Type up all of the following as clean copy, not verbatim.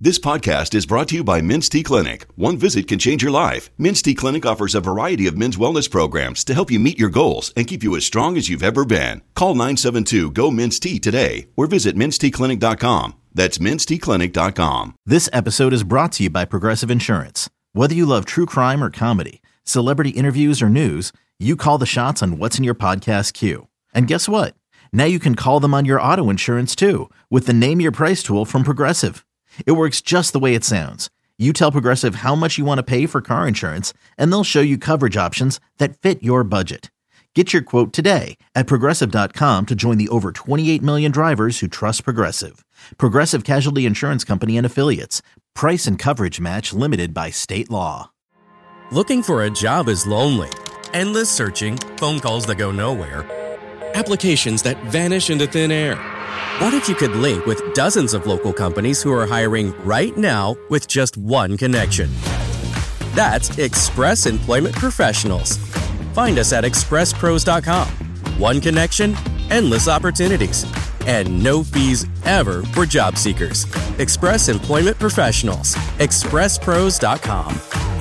This podcast is brought to you by Men's T Clinic. One visit can change your life. Men's T Clinic offers a variety of men's wellness programs to help you meet your goals and keep you as strong as you've ever been. Call 972-GO-MEN'S-T today or visit menstclinic.com. That's menstclinic.com. This episode is brought to you by Progressive Insurance. Whether you love true crime or comedy, celebrity interviews or news, you call the shots on what's in your podcast queue. And guess what? Now you can call them on your auto insurance too with the Name Your Price tool from Progressive. It works just the way it sounds. You tell Progressive how much you want to pay for car insurance, and they'll show you coverage options that fit your budget. Get your quote today at Progressive.com to join the over 28 million drivers who trust Progressive. Progressive Casualty Insurance Company and Affiliates. Price and coverage match limited by state law. Looking for a job is lonely. Endless searching, phone calls that go nowhere, applications that vanish into thin air. What if you could link with dozens of local companies who are hiring right now with just one connection? That's Express Employment Professionals. Find us at expresspros.com. One connection, endless opportunities, and no fees ever for job seekers. Express Employment Professionals. expresspros.com.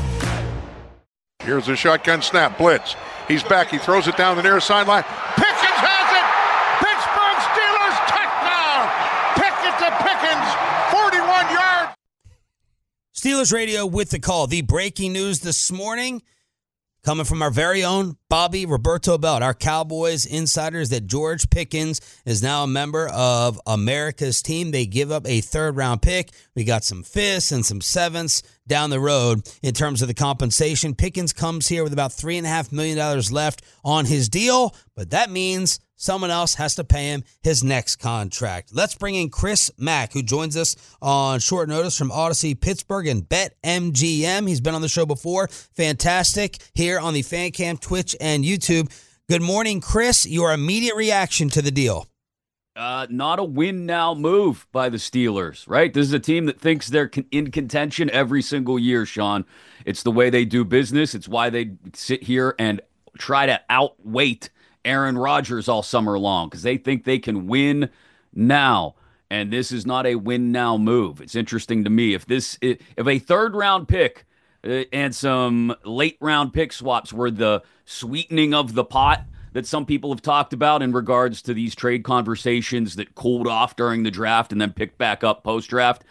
Here's a shotgun snap, blitz. He's back, he throws it down the near sideline. Pickens has it! Pittsburgh Steelers touchdown! Pickett to Pickens, 41 yards. Steelers Radio with the call. The breaking news this morning coming from our very own Bobby Roberto Belt, our Cowboys insiders, that George Pickens is now a member of America's team. They give up a third-round pick. We got some fifths and some sevenths down the road in terms of the compensation. Pickens comes here with about $3.5 million left on his deal, but that means someone else has to pay him his next contract. Let's bring in Chris Mack, who joins us on short notice from Odyssey Pittsburgh and BetMGM. He's been on the show before. Fantastic here on the Fan Cam, Twitch, and YouTube. Good morning, Chris. Your immediate reaction to the deal? Not a win-now move by the Steelers, right? This is a team that thinks they're in contention every single year, Sean. It's the way they do business. It's why they sit here and try to outweight Aaron Rodgers all summer long, because they think they can win now, and this is not a win-now move. It's interesting to me. If a third-round pick and some late-round pick swaps were the sweetening of the pot that some people have talked about in regards to these trade conversations that cooled off during the draft and then picked back up post-draft,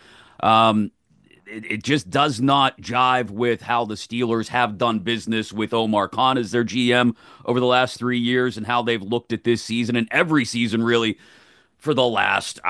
it just does not jive with how the Steelers have done business with Omar Khan as their GM over the last 3 years and how they've looked at this season and every season really for the last,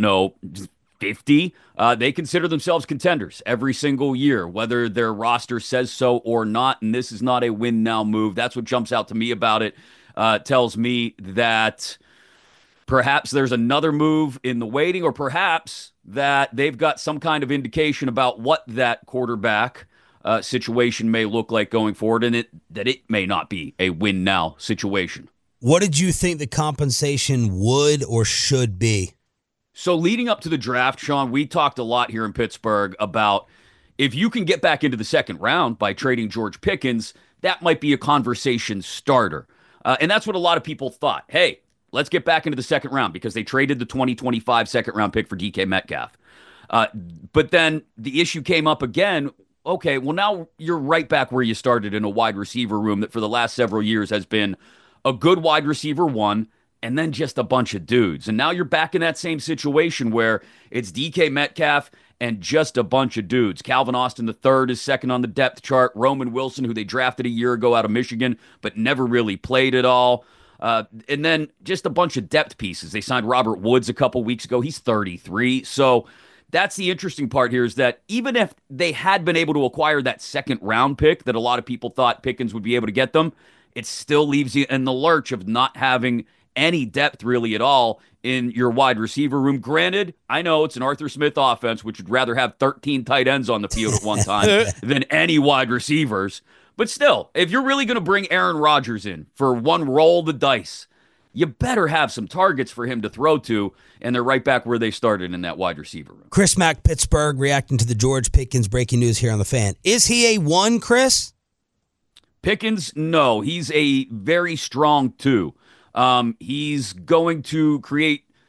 50. They consider themselves contenders every single year, whether their roster says so or not, and this is not a win-now move. That's what jumps out to me about it. Tells me that perhaps there's another move in the waiting, or perhaps that they've got some kind of indication about what that quarterback situation may look like going forward, and that it may not be a win-now situation. What did you think the compensation would or should be? So leading up to the draft, Sean, we talked a lot here in Pittsburgh about if you can get back into the second round by trading George Pickens, that might be a conversation starter. And that's what a lot of people thought. Hey, let's get back into the second round because they traded the 2025 second-round pick for DK Metcalf. But then the issue came up again. Okay, well, now you're right back where you started in a wide receiver room that for the last several years has been a good wide receiver one and then just a bunch of dudes. And now you're back in that same situation where it's DK Metcalf and just a bunch of dudes. Calvin Austin III is second on the depth chart. Roman Wilson, who they drafted a year ago out of Michigan, but never really played at all. And then just a bunch of depth pieces. They signed Robert Woods a couple weeks ago. He's 33. So that's the interesting part here, is that even if they had been able to acquire that second round pick that a lot of people thought Pickens would be able to get them, it still leaves you in the lurch of not having any depth really at all in your wide receiver room. Granted, I know it's an Arthur Smith offense, which would rather have 13 tight ends on the field at one time than any wide receivers. But still, if you're really going to bring Aaron Rodgers in for one roll of the dice, you better have some targets for him to throw to, and they're right back where they started in that wide receiver room. Chris Mack, Pittsburgh, reacting to the George Pickens breaking news here on The Fan. Is he a 1, Chris? Pickens, no. He's a very strong 2. He's going to create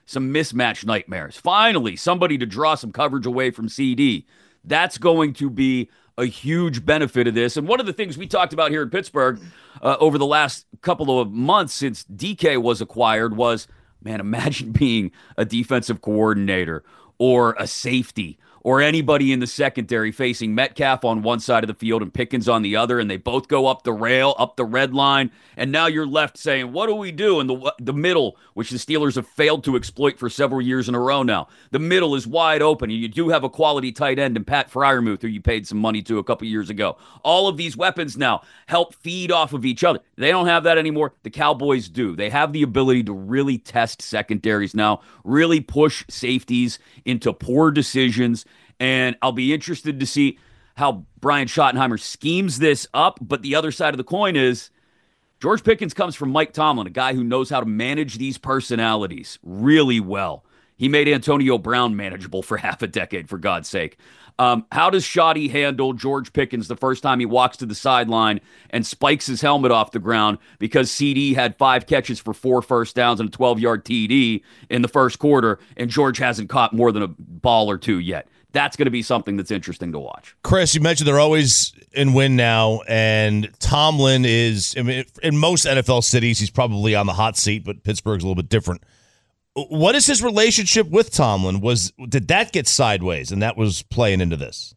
some mismatch nightmares. Finally, somebody to draw some coverage away from CD. That's going to be a huge benefit of this. And one of the things we talked about here in Pittsburgh over the last couple of months since DK was acquired was, man, imagine being a defensive coordinator or a safety or anybody in the secondary facing Metcalf on one side of the field and Pickens on the other, and they both go up the rail, up the red line, and now you're left saying, what do we do in the middle, which the Steelers have failed to exploit for several years in a row now. The middle is wide open, and you do have a quality tight end in Pat Freiermuth, who you paid some money to a couple years ago. All of these weapons now help feed off of each other. They don't have that anymore. The Cowboys do. They have the ability to really test secondaries now, really push safeties into poor decisions, and I'll be interested to see how Brian Schottenheimer schemes this up. But the other side of the coin is George Pickens comes from Mike Tomlin, a guy who knows how to manage these personalities really well. He made Antonio Brown manageable for half a decade, for God's sake. How does Schotty handle George Pickens the first time he walks to the sideline and spikes his helmet off the ground because CD had 5 catches for 4 first downs and a 12-yard TD in the first quarter, and George hasn't caught more than a ball or two yet? That's going to be something that's interesting to watch. Chris, you mentioned they're always in win now, and Tomlin is, I mean, in most NFL cities, he's probably on the hot seat, but Pittsburgh's a little bit different. What is his relationship with Tomlin? Did that get sideways, and that was playing into this?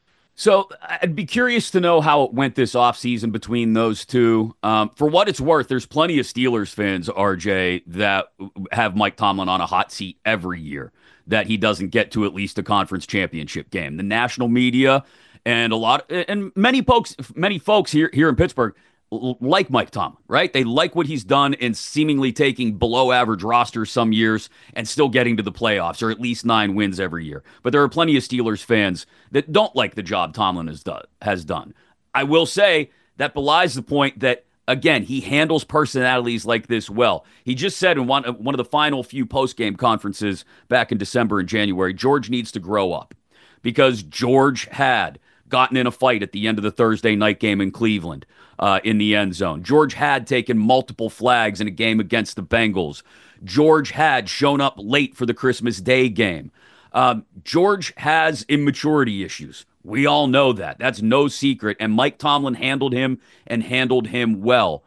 So I'd be curious to know how it went this offseason between those two. For what it's worth, there's plenty of Steelers fans, RJ, that have Mike Tomlin on a hot seat every year, that he doesn't get to at least a conference championship game. The national media and many folks here in Pittsburgh like Mike Tomlin, right? They like what he's done in seemingly taking below average rosters some years and still getting to the playoffs, or at least 9 wins every year. But there are plenty of Steelers fans that don't like the job Tomlin has done. I will say that belies the point that, again, he handles personalities like this well. He just said in one of the final few post-game conferences back in December and January, George needs to grow up, because George had gotten in a fight at the end of the Thursday night game in Cleveland in the end zone. George had taken multiple flags in a game against the Bengals. George had shown up late for the Christmas Day game. George has immaturity issues. We all know that. That's no secret. And Mike Tomlin handled him well.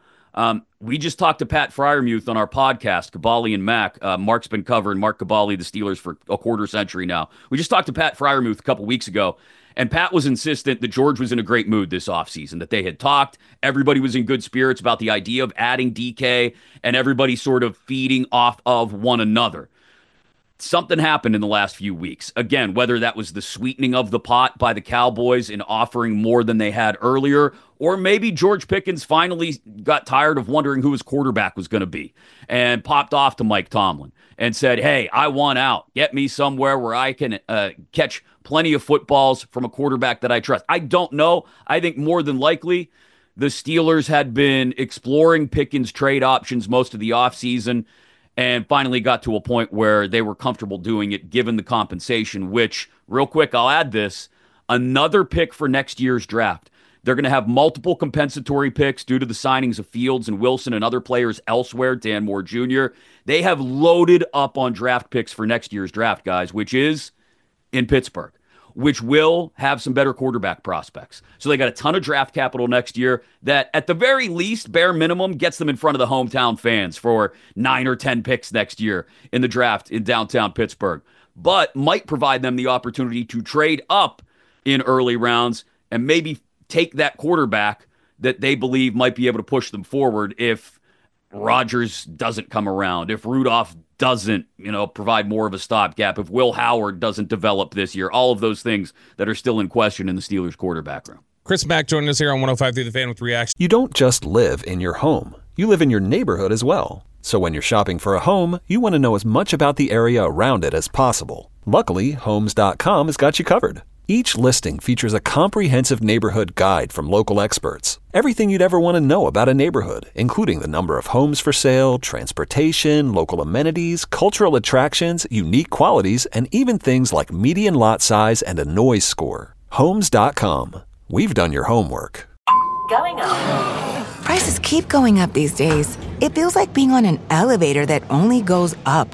We just talked to Pat Freiermuth on our podcast, Caballi and Mac. Mark's been covering Mark Caballi, the Steelers, for a quarter century now. We just talked to Pat Freiermuth a couple weeks ago, and Pat was insistent that George was in a great mood this offseason, that they had talked. Everybody was in good spirits about the idea of adding DK, and everybody sort of feeding off of one another. Something happened in the last few weeks. Again, whether that was the sweetening of the pot by the Cowboys in offering more than they had earlier, or maybe George Pickens finally got tired of wondering who his quarterback was going to be and popped off to Mike Tomlin and said, hey, I want out. Get me somewhere where I can catch plenty of footballs from a quarterback that I trust. I don't know. I think more than likely the Steelers had been exploring Pickens trade options most of the offseason, and finally got to a point where they were comfortable doing it given the compensation, which, real quick, I'll add this, another pick for next year's draft. They're going to have multiple compensatory picks due to the signings of Fields and Wilson and other players elsewhere, Dan Moore Jr. They have loaded up on draft picks for next year's draft, guys, which is in Pittsburgh, which will have some better quarterback prospects. So they got a ton of draft capital next year that, at the very least, bare minimum, gets them in front of the hometown fans for 9 or 10 picks next year in the draft in downtown Pittsburgh, but might provide them the opportunity to trade up in early rounds and maybe take that quarterback that they believe might be able to push them forward if Rodgers doesn't come around, if Rudolph doesn't, provide more of a stopgap, if Will Howard doesn't develop this year, all of those things that are still in question in the Steelers quarterback room. Chris Mack joining us here on 105.3 The Fan with Reaction. You don't just live in your home. You live in your neighborhood as well. So when you're shopping for a home, you want to know as much about the area around it as possible. Luckily, Homes.com has got you covered. Each listing features a comprehensive neighborhood guide from local experts. Everything you'd ever want to know about a neighborhood, including the number of homes for sale, transportation, local amenities, cultural attractions, unique qualities, and even things like median lot size and a noise score. Homes.com. We've done your homework. Going up. Prices keep going up these days. It feels like being on an elevator that only goes up.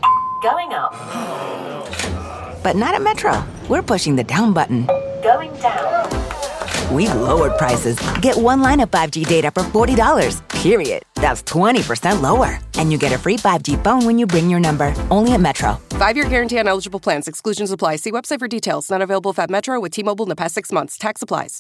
Going up. But not at Metro. We're pushing the down button. Going down. We've lowered prices. Get one line of 5G data for $40, period. That's 20% lower. And you get a free 5G phone when you bring your number. Only at Metro. 5-year guarantee on eligible plans. Exclusions apply. See website for details. Not available at Metro with T-Mobile in the past 6 months. Tax applies.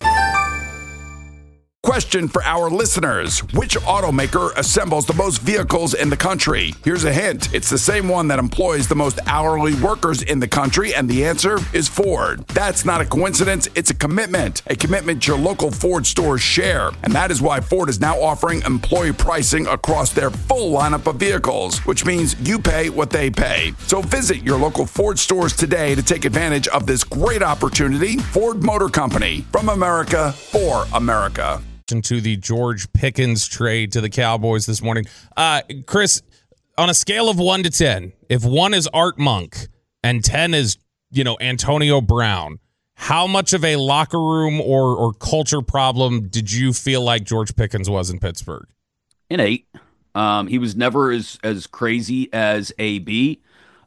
Question for our listeners. Which automaker assembles the most vehicles in the country? Here's a hint. It's the same one that employs the most hourly workers in the country, and the answer is Ford. That's not a coincidence. It's a commitment your local Ford stores share. And that is why Ford is now offering employee pricing across their full lineup of vehicles, which means you pay what they pay. So visit your local Ford stores today to take advantage of this great opportunity. Ford Motor Company, from America for America. To the George Pickens trade to the Cowboys this morning. Chris, on a scale of 1 to 10, if 1 is Art Monk and 10 is, Antonio Brown, how much of a locker room or culture problem did you feel like George Pickens was in Pittsburgh? An 8. He was never as crazy as AB.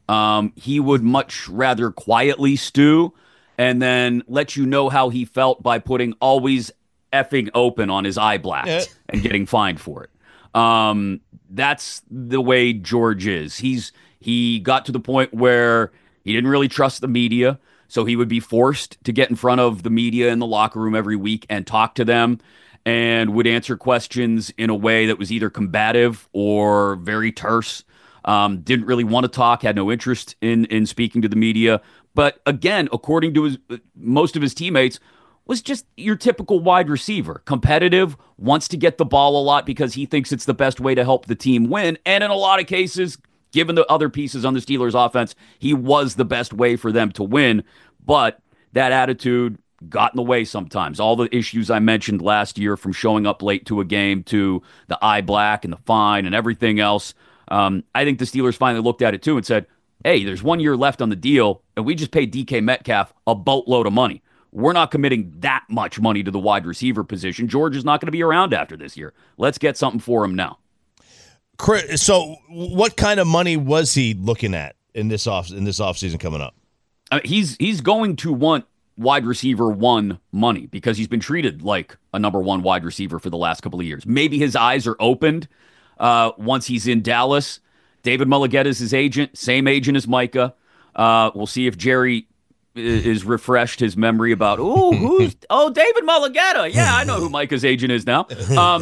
He would much rather quietly stew and then let you know how he felt by putting always effing open on his eye black and getting fined for it. That's the way George is. He got to the point where he didn't really trust the media, so he would be forced to get in front of the media in the locker room every week and talk to them, and would answer questions in a way that was either combative or very terse. Didn't really want to talk, had no interest in speaking to the media. But again, according to most of his teammates, was just your typical wide receiver. Competitive, wants to get the ball a lot because he thinks it's the best way to help the team win. And in a lot of cases, given the other pieces on the Steelers offense, he was the best way for them to win. But that attitude got in the way sometimes. All the issues I mentioned last year, from showing up late to a game to the eye black and the fine and everything else. I think the Steelers finally looked at it too and said, hey, there's 1 year left on the deal, and we just paid DK Metcalf a boatload of money. We're not committing that much money to the wide receiver position. George is not going to be around after this year. Let's get something for him now. Chris, so what kind of money was he looking at in this offseason coming up? He's going to want wide receiver 1 money because he's been treated like a number 1 wide receiver for the last couple of years. Maybe his eyes are opened once he's in Dallas. David Mulligetta is his agent, same agent as Micah. We'll see if Jerry is refreshed his memory about, David Mulligetta. Yeah, I know who Micah's agent is now.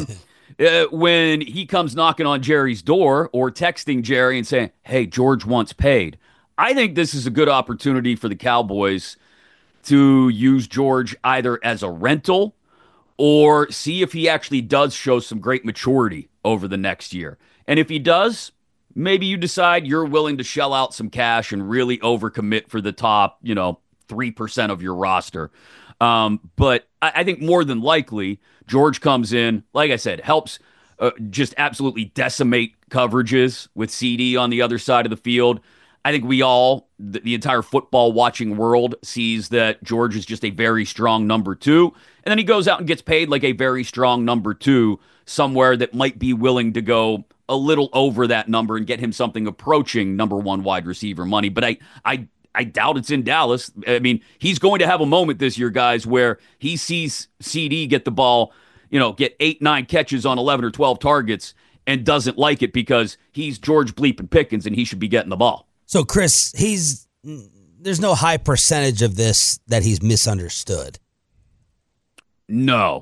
When he comes knocking on Jerry's door or texting Jerry and saying, hey, George wants paid. I think this is a good opportunity for the Cowboys to use George either as a rental or see if he actually does show some great maturity over the next year. And if he does, maybe you decide you're willing to shell out some cash and really overcommit for the top, 3% of your roster. But I think more than likely, George comes in, like I said, helps just absolutely decimate coverages with CD on the other side of the field. I think we all, the entire football watching world, sees that George is just a very strong number 2. And then he goes out and gets paid like a very strong number 2 somewhere that might be willing to go a little over that number and get him something approaching number 1 wide receiver money. But I doubt it's in Dallas. I mean, he's going to have a moment this year, guys, where he sees CD get the ball, get 8, 9 catches on 11 or 12 targets and doesn't like it because he's George Bleepin' Pickens and he should be getting the ball. So, Chris, there's no high percentage of this that he's misunderstood. No.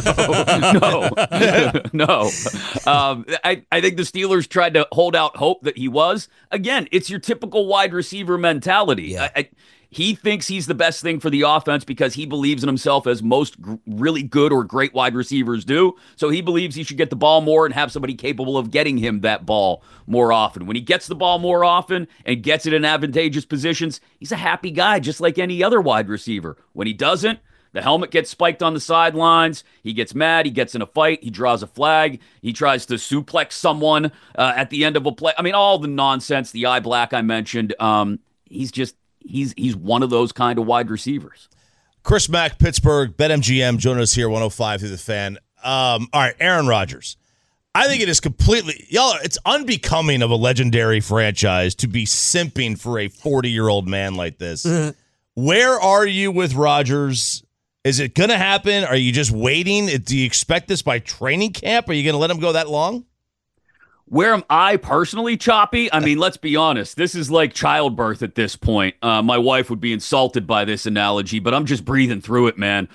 No. I think the Steelers tried to hold out hope that he was. Again, it's your typical wide receiver mentality. Yeah. He thinks he's the best thing for the offense because he believes in himself, as most really good or great wide receivers do. So he believes he should get the ball more and have somebody capable of getting him that ball more often. When he gets the ball more often and gets it in advantageous positions, he's a happy guy just like any other wide receiver. When he doesn't, the helmet gets spiked on the sidelines. He gets mad. He gets in a fight. He draws a flag. He tries to suplex someone at the end of a play. I mean, all the nonsense, the eye black I mentioned. He's one of those kind of wide receivers. Chris Mack, Pittsburgh, BetMGM, joining us here, 105 through the Fan. All right, Aaron Rodgers. I think it is completely, it's unbecoming of a legendary franchise to be simping for a 40-year-old man like this. Where are you with Rodgers? Is it going to happen? Are you just waiting? Do you expect this by training camp? Are you going to let him go that long? Where am I personally, Choppy? I mean, let's be honest. This is like childbirth at this point. My wife would be insulted by this analogy, but I'm just breathing through it, man.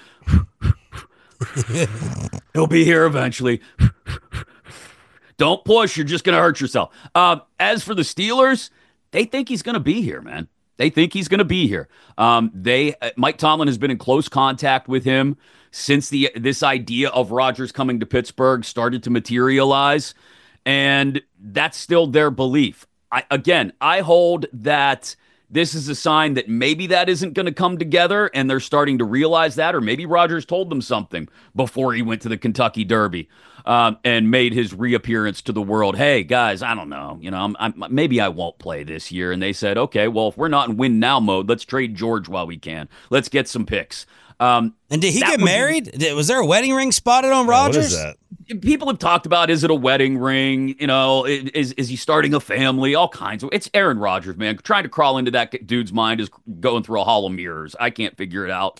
He'll be here eventually. Don't push. You're just going to hurt yourself. As for the Steelers, they think he's going to be here, man. They think he's going to be here. Mike Tomlin has been in close contact with him since this idea of Rodgers coming to Pittsburgh started to materialize, and that's still their belief. I hold that this is a sign that maybe that isn't going to come together, and they're starting to realize that, or maybe Rodgers told them something before he went to the Kentucky Derby and made his reappearance to the world. Hey, guys, I don't know. Maybe I won't play this year. And they said, okay, well, if we're not in win now mode, let's trade George while we can. Let's get some picks. And did he get married? Was there a wedding ring spotted on Rodgers? What is that? People have talked about, is it a wedding ring? Is he starting a family? All kinds of. It's Aaron Rodgers, man. Trying to crawl into that dude's mind is going through a hall of mirrors. I can't figure it out.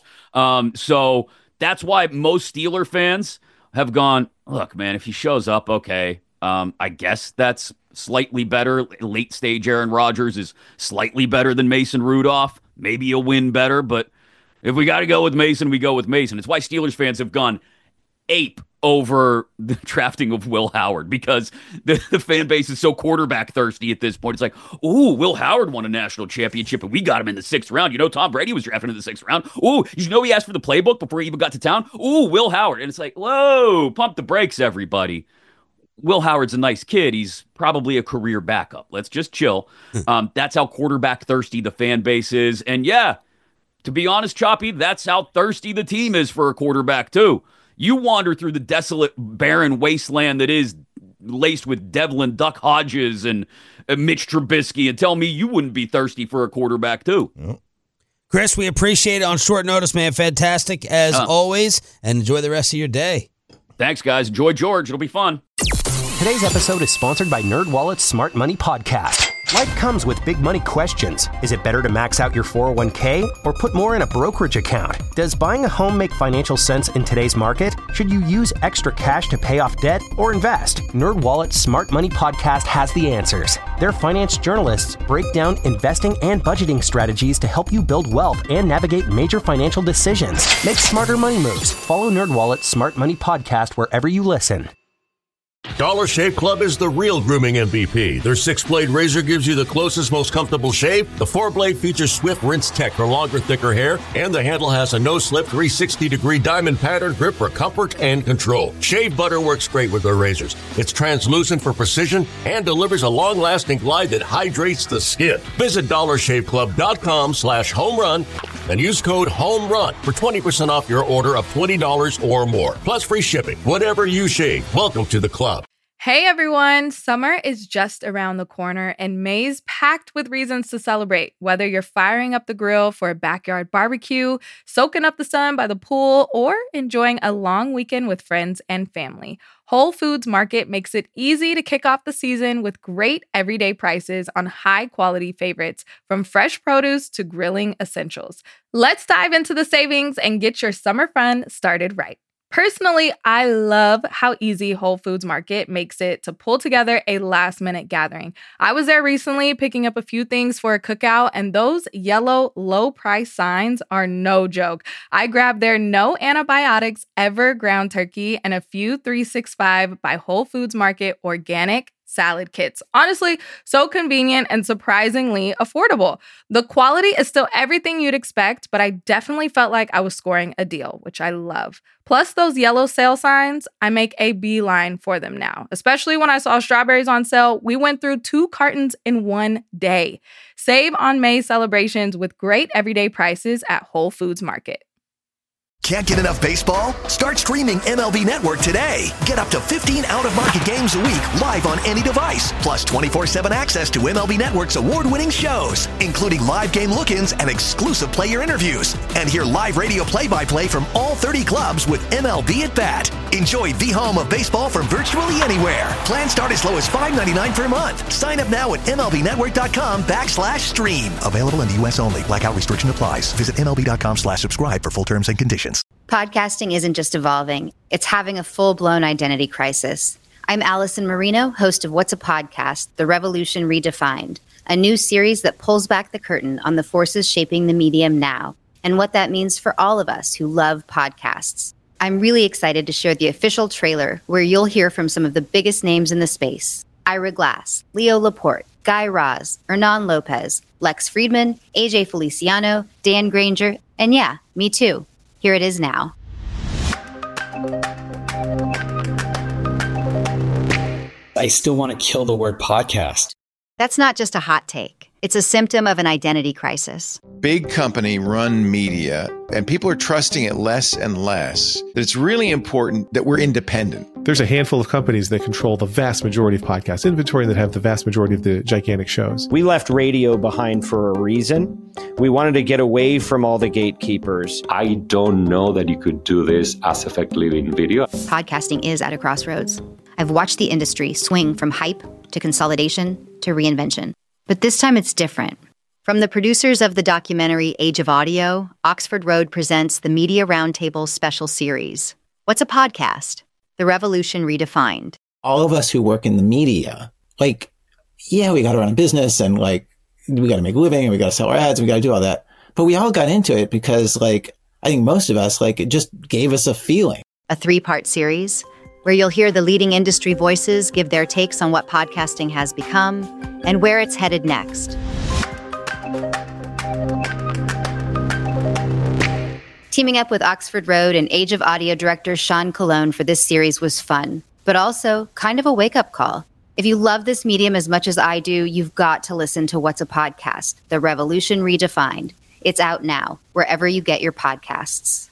So that's why most Steeler fans have gone, look, man, if he shows up, okay, I guess that's slightly better. Late stage Aaron Rodgers is slightly better than Mason Rudolph. Maybe he'll win better, but if we got to go with Mason, we go with Mason. It's why Steelers fans have gone ape over the drafting of Will Howard, because the fan base is so quarterback thirsty at this point. It's like, ooh, Will Howard won a national championship and we got him in the 6th round. Tom Brady was drafted in the 6th round. Ooh, he asked for the playbook before he even got to town? Ooh, Will Howard. And it's like, whoa, pump the brakes, everybody. Will Howard's a nice kid. He's probably a career backup. Let's just chill. That's how quarterback thirsty the fan base is. And yeah, to be honest, Choppy, that's how thirsty the team is for a quarterback too. You wander through the desolate, barren wasteland that is laced with Devlin Duck Hodges and Mitch Trubisky and tell me you wouldn't be thirsty for a quarterback too. Chris, we appreciate it on short notice, man. Fantastic as always, and enjoy the rest of your day. Thanks, guys. Enjoy George. It'll be fun. Today's episode is sponsored by NerdWallet's Smart Money Podcast. Life comes with big money questions. Is it better to max out your 401k or put more in a brokerage account? Does buying a home make financial sense in today's market? Should you use extra cash to pay off debt or invest? NerdWallet's Smart Money Podcast has the answers. Their finance journalists break down investing and budgeting strategies to help you build wealth and navigate major financial decisions. Make smarter money moves. Follow NerdWallet's Smart Money Podcast wherever you listen. Dollar Shave Club is the real grooming MVP. Their 6-blade razor gives you the closest, most comfortable shave. The 4-blade features Swift Rinse Tech for longer, thicker hair. And the handle has a no-slip 360-degree diamond pattern grip for comfort and control. Shave butter works great with their razors. It's translucent for precision and delivers a long-lasting glide that hydrates the skin. Visit DollarShaveClub.com/homerun and use code HOMERUN for 20% off your order of $20 or more. Plus free shipping. Whatever you shave, welcome to the club. Hey everyone, summer is just around the corner and May's packed with reasons to celebrate. Whether you're firing up the grill for a backyard barbecue, soaking up the sun by the pool, or enjoying a long weekend with friends and family, Whole Foods Market makes it easy to kick off the season with great everyday prices on high-quality favorites, from fresh produce to grilling essentials. Let's dive into the savings and get your summer fun started right. Personally, I love how easy Whole Foods Market makes it to pull together a last-minute gathering. I was there recently picking up a few things for a cookout, and those yellow low-price signs are no joke. I grabbed their no antibiotics ever ground turkey and a few 365 by Whole Foods Market organic salad kits. Honestly, so convenient and surprisingly affordable. The quality is still everything you'd expect, but I definitely felt like I was scoring a deal, which I love. Plus those yellow sale signs, I make a beeline for them now. Especially when I saw strawberries on sale, we went through 2 cartons in one day. Save on May celebrations with great everyday prices at Whole Foods Market. Can't get enough baseball? Start streaming MLB Network today. Get up to 15 out-of-market games a week live on any device. Plus 24/7 access to MLB Network's award-winning shows, including live game look-ins and exclusive player interviews. And hear live radio play-by-play from all 30 clubs with MLB at Bat. Enjoy the home of baseball from virtually anywhere. Plans start as low as $5.99 per month. Sign up now at MLBnetwork.com/stream. Available in the U.S. only. Blackout restriction applies. Visit MLB.com/subscribe for full terms and conditions. Podcasting isn't just evolving, it's having a full-blown identity crisis. I'm Allison Marino, host of What's a Podcast? The Revolution Redefined, a new series that pulls back the curtain on the forces shaping the medium now and what that means for all of us who love podcasts. I'm really excited to share the official trailer where you'll hear from some of the biggest names in the space. Ira Glass, Leo Laporte, Guy Raz, Hernan Lopez, Lex Friedman, AJ Feliciano, Dan Granger, and yeah, me too. Here it is now. I still want to kill the word podcast. That's not just a hot take. It's a symptom of an identity crisis. Big company run media, and people are trusting it less and less. That it's really important that we're independent. There's a handful of companies that control the vast majority of podcast inventory that have the vast majority of the gigantic shows. We left radio behind for a reason. We wanted to get away from all the gatekeepers. I don't know that you could do this as effectively in video. Podcasting is at a crossroads. I've watched the industry swing from hype to consolidation to reinvention. But this time it's different. From the producers of the documentary Age of Audio, Oxford Road presents the Media Roundtable special series. What's a podcast? The Revolution Redefined. All of us who work in the media, we got to run a business and we got to make a living and we got to sell our ads and we got to do all that. But we all got into it because I think most of us, it just gave us a feeling. A 3-part series where you'll hear the leading industry voices give their takes on what podcasting has become and where it's headed next. Teaming up with Oxford Road and Age of Audio director Sean Colon for this series was fun, but also kind of a wake-up call. If you love this medium as much as I do, you've got to listen to What's a Podcast? The Revolution Redefined. It's out now, wherever you get your podcasts.